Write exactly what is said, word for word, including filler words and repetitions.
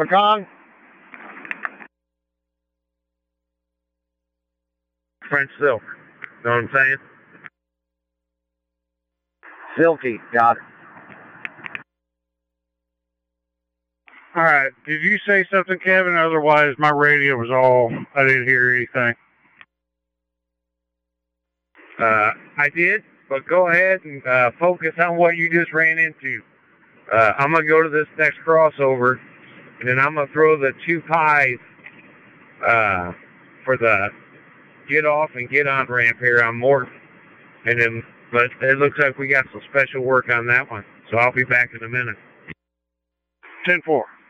Pecan? French silk. Know what I'm saying? Silky, got it. All right. Did you say something, Kevin? Otherwise, my radio was all, I didn't hear anything. Uh, I did, but go ahead and uh, focus on what you just ran into. Uh, I'm going to go to this next crossover, and then I'm going to throw the two pies uh, for the get off and get on ramp here on Morton. And then, but it looks like we got some special work on that one. So I'll be back in a minute. ten four.